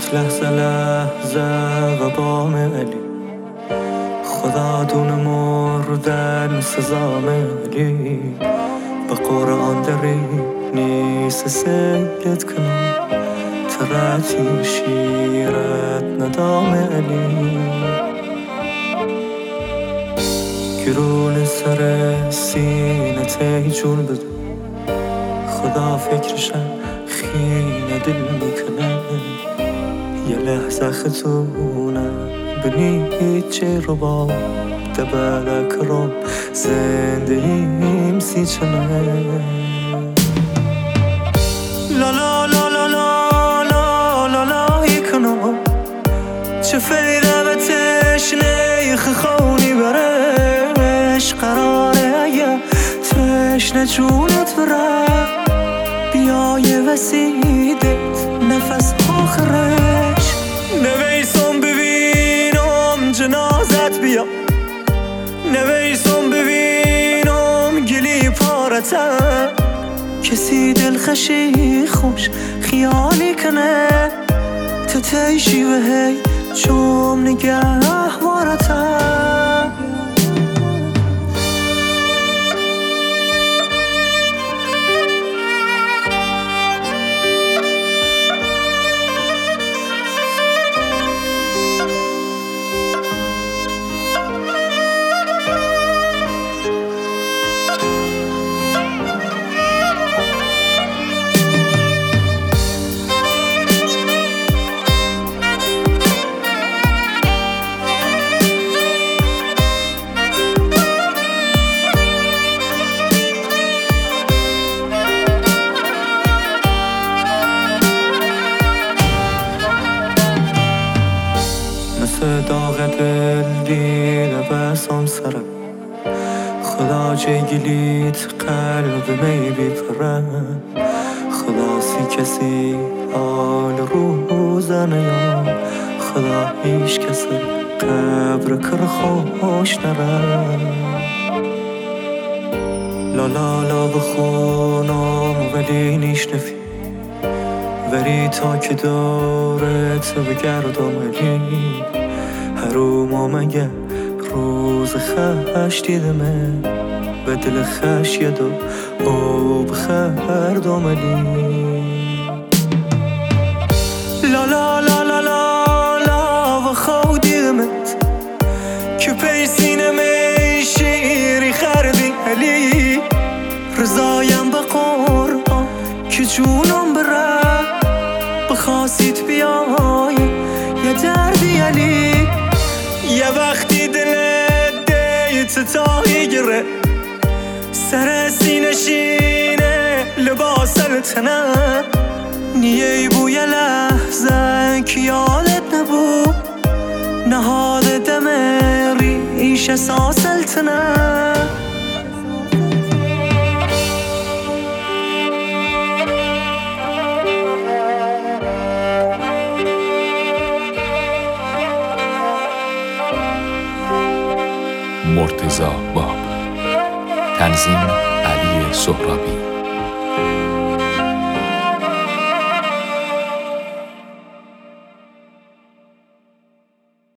لحظه لحظه و بام علی خدا دون مردن سزام علی به قرآن داری نیست سید کنم ترتی شیرت ندام علی گرون سر سینه تی جون بده خدا فکرشم خیلی دل میکنه یه لحظه خطونه بنی چه رو با دبرک رو زنده ایم سی چنه لا لا لا لا لا لا لا لا یکنم چه فیده به تشنه خونی برش قراره یه تشنه جونت بره بیای وسیدت نفس آخرش نویسم ببینم جنازت بیا نویسم ببینم گلی پارتم کسی دلخشی خوش خیالی کنه تو تیشی و هی چوم نگه وارتم داغ دل دیده بسام سرم خدا چه گلیت قلب می بیپرم خدا سی کسی حال روزنه یا خدا هیچ کسی قبر کر خوش نرم لا لا لا بخونم ولی نیش نفی ولی تا که دارت بگردم علی حروم مگه روز خش دیدمه به دل خش یه دو او بخردم علی لا لا لا لا لا لا و خود دیدمت که پیسینمه شیری خردی علی رضایم به قرآن که جونم بره بخواستید بیای یه دردی علی یه وقتی دلت دیت تایی گره سر سینه شینه لباس التنه نیه بوی لحظه که یادت نبود نهاد دم ریش احساس التنه مرتضی باب تنظیم علی سهرابی